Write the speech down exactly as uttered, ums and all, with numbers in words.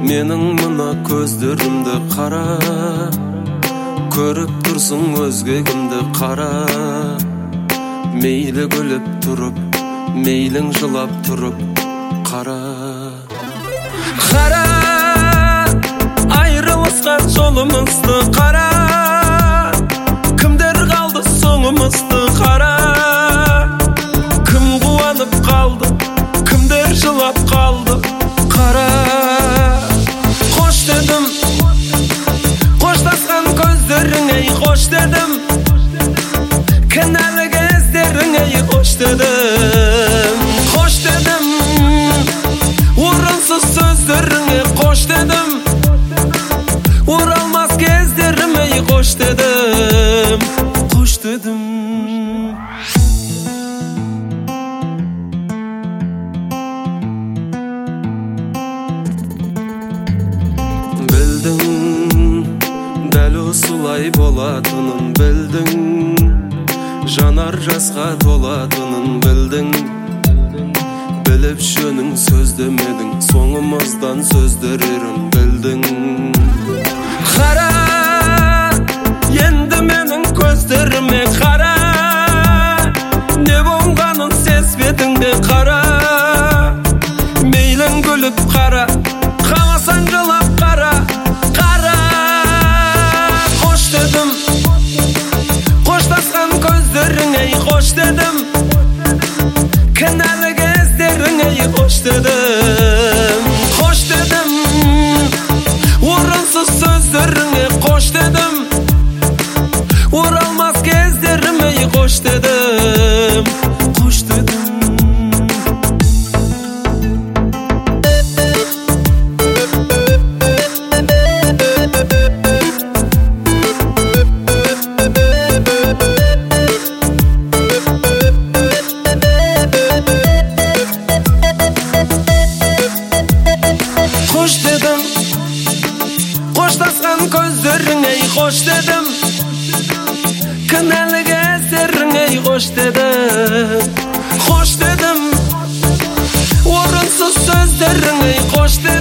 Менің мына көздерімді қара, көріп тұрсың өзгегімді қара. Мейлі күліп тұрып, мейлің жылап тұрып қара. Қара, айырылысқан жолымызды қара. Кімдер қалды соңымызды қара. Кім қуанып қалды, кімдер жылап қалды қара. Қош дедім, қоштасқан көздерің, ей қош дедім. Кінәлі кездерің, ей қош дедім. Қош дедім, орынсыз сөздеріңе қош дедім. Оралмас кездерім, ей қош дедім. Қош дедім. Дәл осылай болатынын білдің, жанар жасқа толатынын білдің. Біліп жөнің сөз демедің, соңымыздан сөздерерін білдің. Қара, енді менің көздеріме қара. Не болғанын сезбедің қара. Мейлің күліп қара, қаласаң жылап қара. Қоштасқан көздерің, ей қош дедім. Кінәлі кездерің, ей қош дедім. Қош дедім, орынсыз сөздеріңе қош дедім. Оралмас кездерім, ей қош дедім. Қош дедім. Қош дедім, қоштасқан көздерің, ей қош дедім. Кінәлі кездерің, ей қош дедім. Қош дедім, орынсыз сөздерің, ей қош дедім.